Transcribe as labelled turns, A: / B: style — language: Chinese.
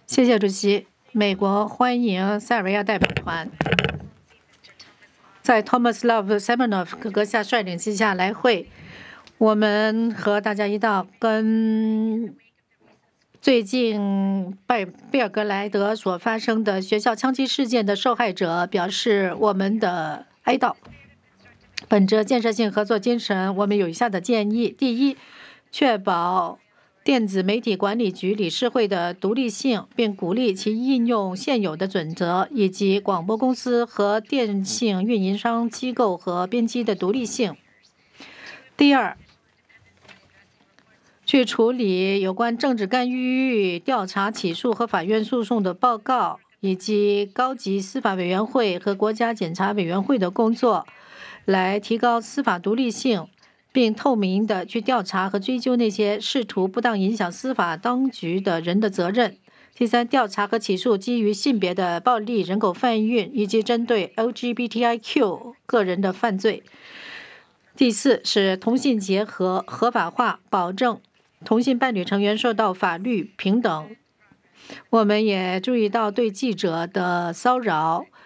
A: 谢谢主席。美国欢迎塞尔维亚代表团在 Thomas Love Semenov 阁下率领之下来会。我们和大家一道跟最近贝尔格莱德所发生的学校枪击事件的受害者表示我们的哀悼。本着建设性合作精神，我们有以下的建议：第一，确保电子媒体管理局理事会的独立性，并鼓励其应用现有的准则，以及广播公司和电信运营商机构和编辑的独立性。第二，去处理有关政治干预调查、起诉和法院诉讼的报告，以及高级司法委员会和国家检察委员会的工作，来提高司法独立性，并透明地去调查和追究那些试图不当影响司法当局的人的责任。第三，调查和起诉基于性别的暴力、人口贩运以及针对 LGBTIQ 个人的犯罪。第四，使同性结合合法化，保证同性伴侣成员受到法律平等。我们也注意到对记者的骚扰，